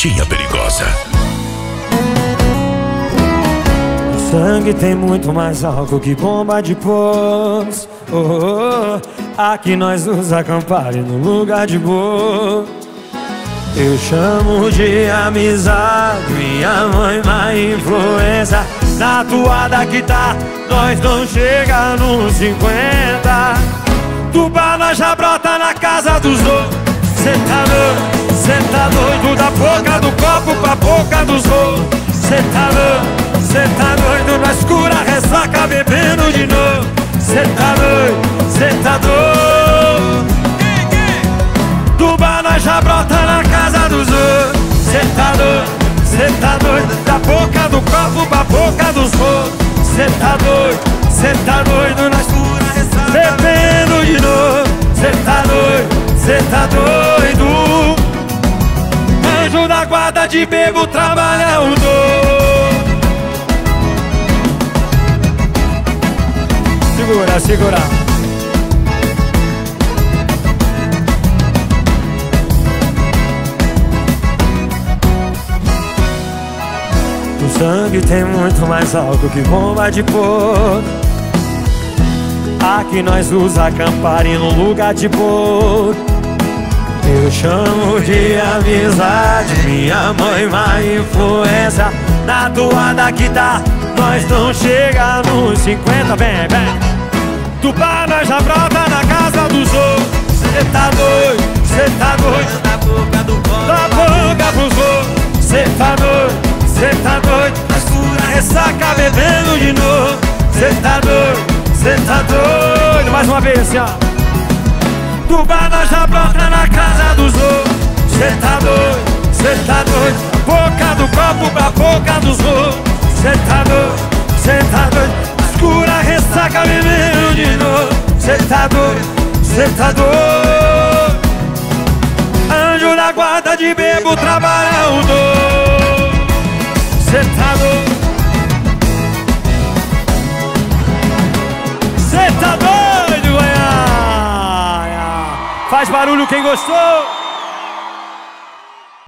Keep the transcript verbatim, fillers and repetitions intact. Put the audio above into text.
Garotinha Perigosa. O sangue tem muito mais álcool que bomba de poço. Oh, oh, oh. Aqui nós nos acampare no lugar de boa. Eu chamo de amizade, minha mãe má influência. Na toada que tá, nós não chega nos cinquenta. Tubarão já brota na casa dos outros. Cê tá doido, cê tá doido. Da boca do copo pra boca dos outros. Cê tá doido, cê tá doido. Na escura ressaca bebendo de novo. Cê tá doido, cê tá doido. Tubarão já brota na casa dos outros. Cê tá doido, cê tá doido. Da boca do copo pra boca dos outros. Cê tá doido, cê tá doido. Na escura ressaca bebendo de novo. Cê tá doido, cê tá doido. Anjo da guarda de bebo trabalha o dor. Segura, segura. O sangue tem muito mais álcool que bomba de pôr. Aqui nós nos acampare no lugar de boa. Eu chamo de amizade, minha mãe má influência. Na toada que dá, nós não chega nos cinquenta. Vem, vem. Tubarão já brota na casa dos outros. Cê tá doido, cê tá doido. Da boca do copo, da boca pros outros. Cê tá doido, cê tá doido. Na escura ressaca bebendo de novo. Cê tá doido, cê tá doido. Mais uma vez assim, ó. Tubarão já brota na casa dos outros. Cê tá doido, cê tá doido. Da boca do copo pra boca dos outros. Cê tá doido, cê tá doido. Escura ressaca bebendo de novo. Cê tá doido, cê tá doido. Anjo da guarda de bebo trabalha o dor. Cê tá doido, cê tá doido. Faz barulho quem gostou.